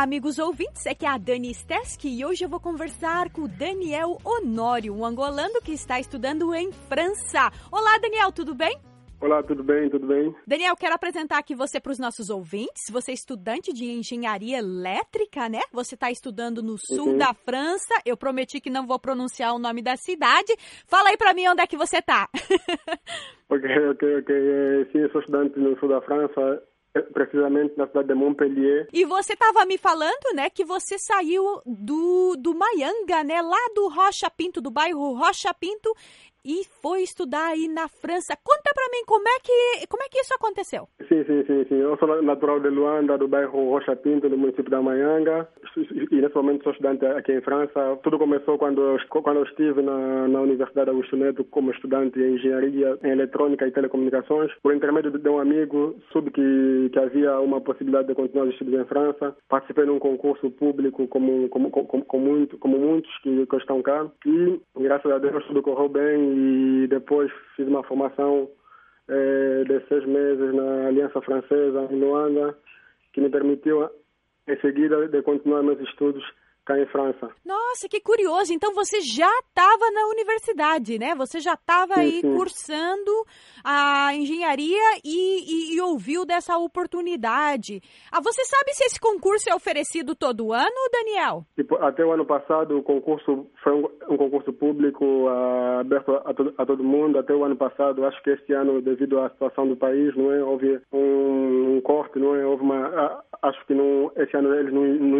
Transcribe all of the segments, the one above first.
Olá, amigos ouvintes, aqui é a Dani Steski e hoje eu vou conversar com o Daniel Honório, um angolano que está estudando em França. Olá, Daniel, tudo bem? Olá, tudo bem, tudo bem? Daniel, quero apresentar aqui você para os nossos ouvintes. Você é estudante de engenharia elétrica, né? Você está estudando no sul da França. Eu prometi que não vou pronunciar o nome da cidade. Fala aí para mim onde é que você está. Ok. Sim, eu sou estudante no sul da França, precisamente na cidade de Montpellier. E você estava me falando, né, que você saiu do Maianga, né, lá do Rocha Pinto, do bairro Rocha Pinto, e foi estudar aí na França. Conta pra mim como é que isso aconteceu? Sim. Eu sou natural de Luanda, do bairro Rocha Pinto, do município da Maianga. E nesse momento sou estudante aqui em França. Tudo começou quando eu estive na Universidade Augusto Neto como estudante em engenharia em eletrônica e telecomunicações. Por intermédio de um amigo, soube que havia uma possibilidade de continuar os estudos em França. Participei num concurso público como muitos que estão cá. E, graças a Deus, tudo correu bem. E depois fiz uma formação de 6 meses na Aliança Francesa, em Luanda, que me permitiu, em seguida, de continuar meus estudos cá em França. Nossa, que curioso! Então você já estava na universidade, né? Você já estava aí cursando a engenharia e ouviu dessa oportunidade. Você sabe se esse concurso é oferecido todo ano, Daniel? Até o ano passado, o concurso foi um concurso público aberto a todo mundo. Até o ano passado, acho que este ano, devido à situação do país, não é, houve um corte, não é, acho que esse ano eles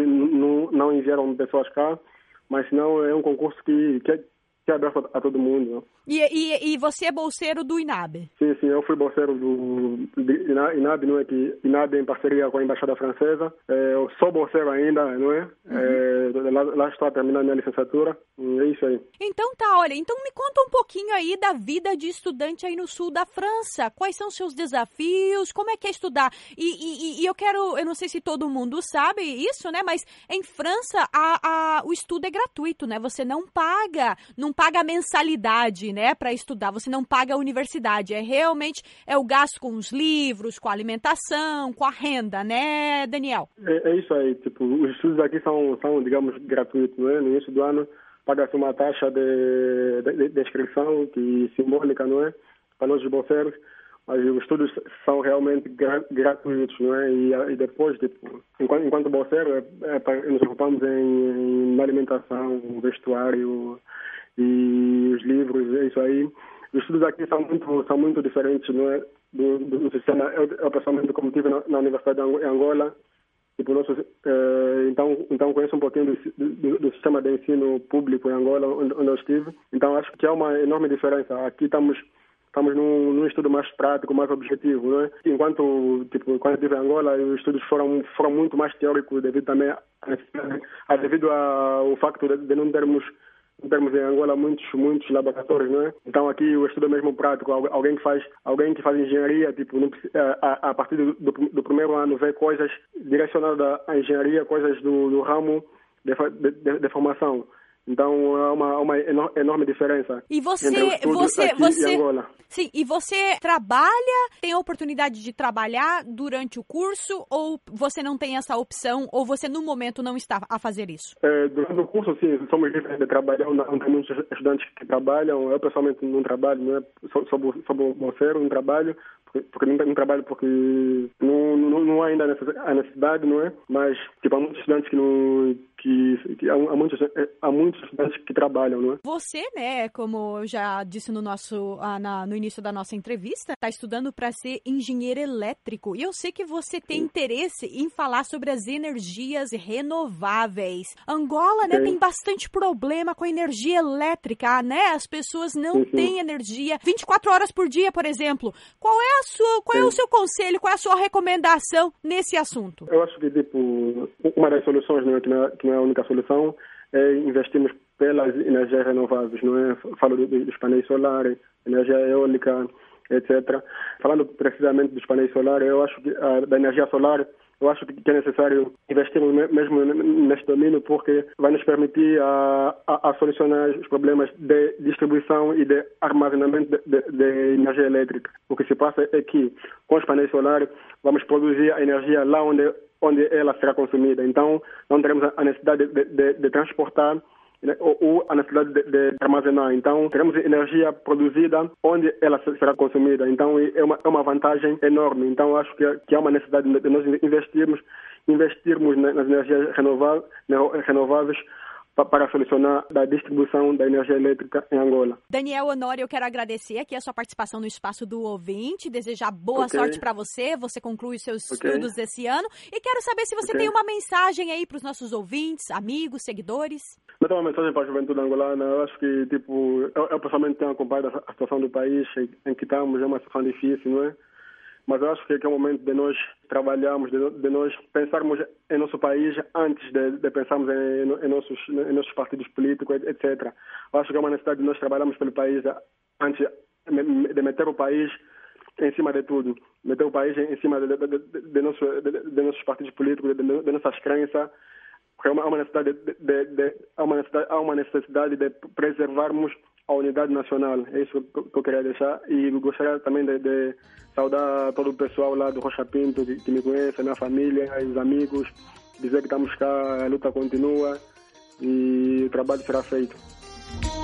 não enviaram pessoas cá, mas não é um concurso que é aberto a todo mundo. Não? E você é bolseiro do INAB? Sim, eu fui bolseiro do INAB, não é, que INAB em parceria com a Embaixada Francesa. Eu sou bolseiro ainda, não é? Lá estou a terminar minha licenciatura, é isso aí. Então olha, me conta um pouquinho aí da vida de estudante aí no sul da França. Quais são os seus desafios? Como é que é estudar? E eu não sei se todo mundo sabe isso, né? Mas em França o estudo é gratuito, né? Você não paga a mensalidade, né, para estudar. Você não paga a universidade. Realmente o gasto com os livros, com a alimentação, com a renda, né, Daniel? É isso aí. Os estudos aqui são, digamos, gratuitos, não é? No início do ano paga-se uma taxa de inscrição que simbólica, não é? Para nós os bolseiros. Mas os estudos são realmente gratuitos, não é? E depois, enquanto bolseiro, nos ocupamos na alimentação, vestuário e os livros, é isso aí. Os estudos aqui são muito diferentes, não é, do sistema. Eu pessoalmente, como estive na Universidade em Angola, então conheço um pouquinho do sistema de ensino público em Angola, onde eu estive. Então acho que há uma enorme diferença. Aqui estamos num estudo mais prático, mais objetivo, não é? Enquanto, quando eu estive em Angola, os estudos foram muito mais teóricos, devido também devido ao facto de não termos em Angola muitos laboratórios, não é? Então aqui o estudo é mesmo prático. Alguém que faz engenharia, a partir do primeiro ano, vê coisas direcionadas à engenharia, coisas do ramo de formação. Então há uma enorme diferença entre o estudo aqui e Angola. Sim, e você tem a oportunidade de trabalhar durante o curso, ou você não tem essa opção, ou você no momento não está a fazer isso? Durante o curso, sim, somos livres de trabalhar. Não tem muitos estudantes que trabalham. Eu pessoalmente não trabalho, não é? Sou bolseiro, não trabalho. Porque não trabalho porque não há ainda a necessidade, não é? Mas há muitos estudantes há muitos estudantes que trabalham, não é? Você, né, como eu já disse no início da nossa entrevista, está estudando para ser engenheiro elétrico. E eu sei que você tem interesse em falar sobre as energias renováveis. Angola, né, tem bastante problema com a energia elétrica, né? As pessoas não têm energia 24 horas por dia, por exemplo. Qual é o seu conselho, qual é a sua recomendação nesse assunto? Eu acho que, uma das soluções, não é, que não é a única solução, é investirmos pelas energias renováveis, não é? Falo dos painéis solares, energia eólica, etc. Falando precisamente dos painéis solares, eu acho que da energia solar, eu acho que é necessário investirmos mesmo neste domínio, porque vai nos permitir a solucionar os problemas de distribuição e de armazenamento de energia elétrica. O que se passa é que, com os painéis solares, vamos produzir a energia lá onde onde ela será consumida. Então, não teremos a necessidade de transportar, né, ou a necessidade de armazenar. Então, teremos energia produzida onde ela será consumida. Então, é uma vantagem enorme. Então, acho que há uma necessidade de nós investirmos nas energias renováveis para solucionar a distribuição da energia elétrica em Angola. Daniel Honório, eu quero agradecer aqui a sua participação no Espaço do Ouvinte, desejar boa sorte para você conclui os seus estudos esse ano, e quero saber se você tem uma mensagem aí para os nossos ouvintes, amigos, seguidores. Eu tenho uma mensagem para a juventude angolana. Eu acho que, eu pessoalmente tenho acompanhado a situação do país em que estamos, é uma situação difícil, não é? Mas eu acho que é o momento de nós trabalharmos, de nós pensarmos em nosso país antes de pensarmos em nossos partidos políticos, etc. Eu acho que é uma necessidade de nós trabalharmos pelo país antes de meter o país em cima de tudo. Meter o país em cima de nossos partidos políticos, de nossas crenças. Porque há uma necessidade de preservarmos a unidade nacional. É isso que eu queria deixar. E gostaria também de saudar todo o pessoal lá do Rocha Pinto que me conhece, a minha família, os amigos, dizer que estamos cá, a luta continua e o trabalho será feito.